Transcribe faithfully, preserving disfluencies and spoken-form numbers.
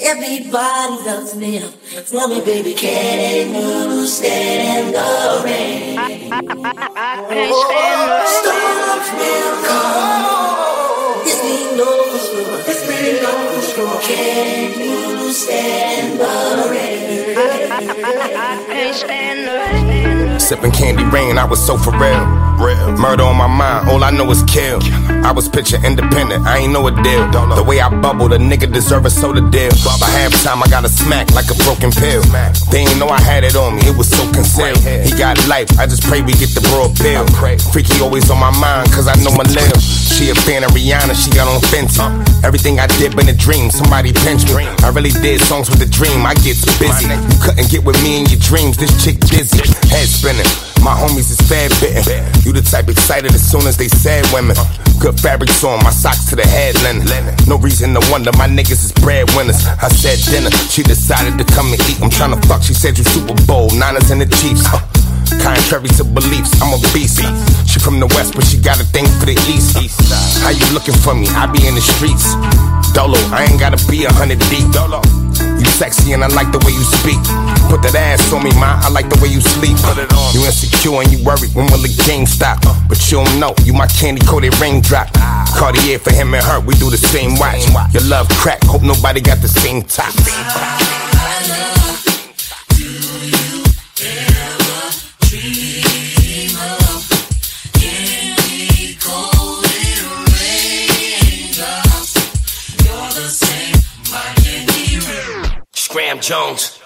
Everybody loves me. Tell me, baby, can you stand the rain? I, I, I, I can't stand the rain. Storms will come. It's been over. It's been over. Can you stand the rain? I, I, I, I can't stand the rain. Sipping candy rain, I was so for real. real. Murder on my mind, all I know is kill. I was picture independent, I ain't know a deal. The way I bubbled, a nigga deserve a soda deal. By halftime, I got a smack like a broken pill. They ain't know I had it on me, it was so concealed. He got life, I just pray we get the broad bill. Freaky always on my mind, cause I know my lil. She a fan of Rihanna, she got on Fenty. Everything I did been a dream, somebody pinched me. I really did songs with a dream, I get busy. You couldn't get with me in your dreams, this chick dizzy. Head spinning, my homies is fad bitten. You the type excited as soon as they said women. Good fabrics on, my socks to the head linen. No reason to wonder, my niggas is breadwinners. I said dinner, she decided to come and eat. I'm tryna fuck, she said you Super Bowl, Niners and the Chiefs. uh, Contrary to beliefs, I'm a beast. She from the west, but she got a thing for the east. How you looking for me? I be in the streets. Dolo, I ain't gotta be a hundred deep. Dolo, you sexy and I like the way you speak. Put that ass on me, ma, I like the way you sleep. You insecure and you worried, when will the game stop? But you don't know, you my candy coated raindrop. Cartier for him and her, we do the same watch. Your love crack, hope nobody got the same top. Graham Jones.